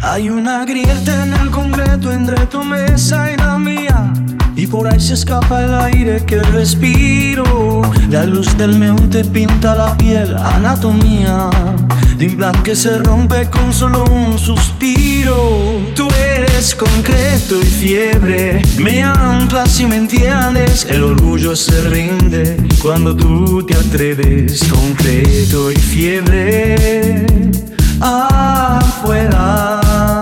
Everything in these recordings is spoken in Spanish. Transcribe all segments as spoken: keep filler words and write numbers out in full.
Hay una grieta en el concreto entre tu mesa y la mía, y por ahí se escapa el aire que respiro. La luz del neón te pinta la piel, anatomía de un plan que se rompe con solo un suspiro. Tú eres concreto y fiebre, me anclas y me entiendes. El orgullo se rinde cuando tú te atreves. Concreto y fiebre, afuera.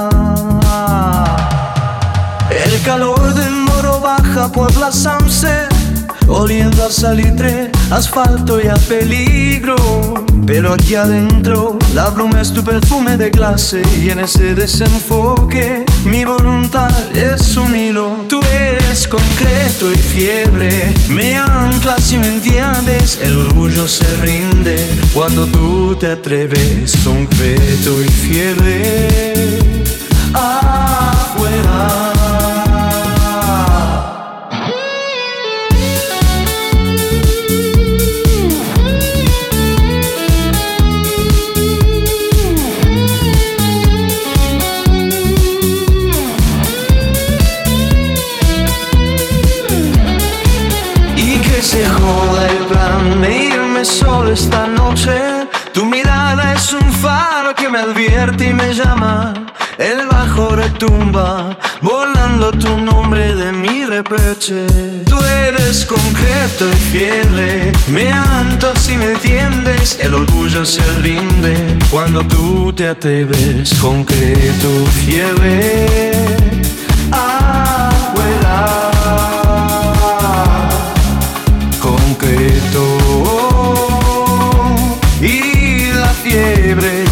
El calor del Moro baja por la Sunset, oliendo a salitre, asfalto y a peligro. Pero aquí adentro la bruma es tu perfume de clase, y en ese desenfoque mi voluntad es un hilo. Tú eres concreto y fiebre, me anclas y me entiendes. El orgullo se rinde cuando tú te atreves. Concreto y fiebre, afuera. Se joda el plan de irme solo esta noche. Tu mirada es un faro que me advierte y me llama. El bajo retumba, volando tu nombre de mi reproche. Tú eres concreto y fiebre, me anclas y me entiendes. El orgullo se rinde cuando tú te atreves. Concreto, fiebre, afuera. Concreto y la fiebre.